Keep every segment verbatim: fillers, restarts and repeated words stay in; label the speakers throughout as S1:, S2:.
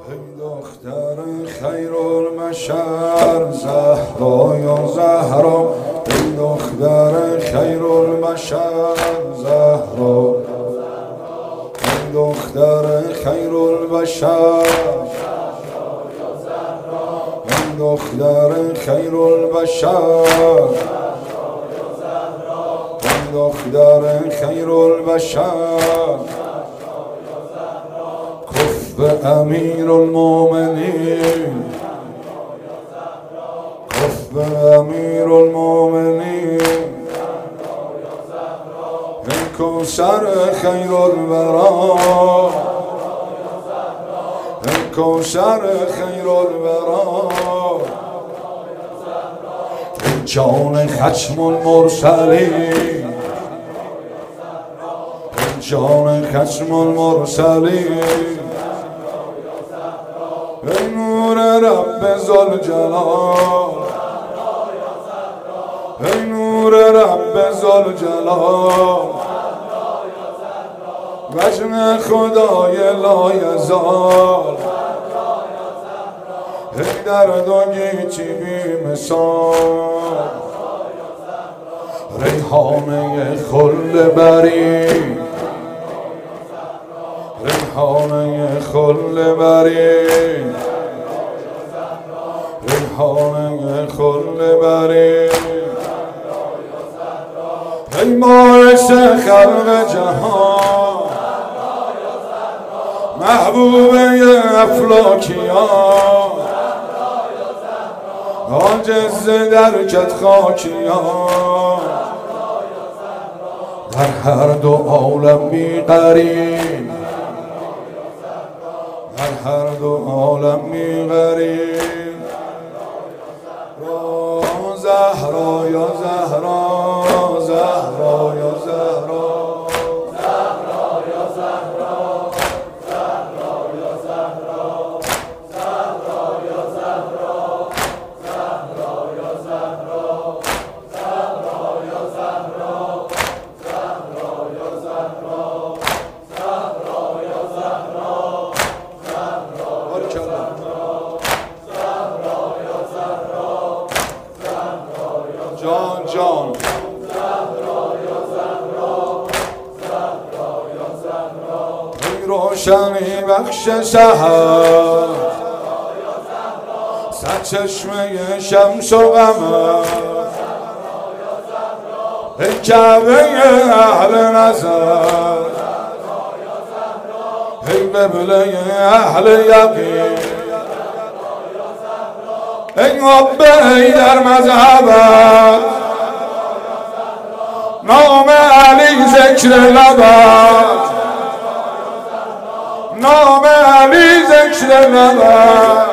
S1: ای دختر خیرالبشر زهرا یا زهرا، ای دختر خیرالبشر زهرا، ای دختر خیرالبشر، ای دختر خیرالبشر، ای دختر خیرالبشر، کف امیر المؤمنین، کف امیر المؤمنین، ای کوثر خیر الورا، ای کوثر خیر الورا، ای جان ختم المرسلین، ای جان ختم المرسلین، ای نور رب ذوالجلال، ای نور رب ذوالجلال، وجه خدای لایزال، ای درد و گیتی بی مثال، ریحانه خل بری، ریحانه خل بری، ریحانه خل بری، ای باعث خلق جهان، محبوبه افلاکیان، عاجز درکت خاکیان، در هر دو عالم بی قرین، در هر دو عالم بی قرین، زهرا یا زهرا، زهرا یا زهرا، زهرا یا زهرا، زهرا یا زهرا، زهرا یا زهرا، زهرا یا زهرا، زهرا یا زهرا، زهرا یا زهرا، زهرا یا زهرا، جان جان زهرا یا زهرا، زهرا یا زهرا، ای روشنی بخش سحر، سرچشمه شمس و قمر، ای کعبه اهل نظر، ای قبله اهل یقین، ای حبه ای در مذهبت، نام علی ذکر لبت، نام علی ذکر لبت،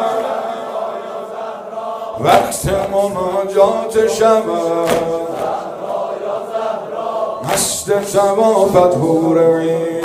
S1: وقت مناجات شبت، مست طوافت حور عین.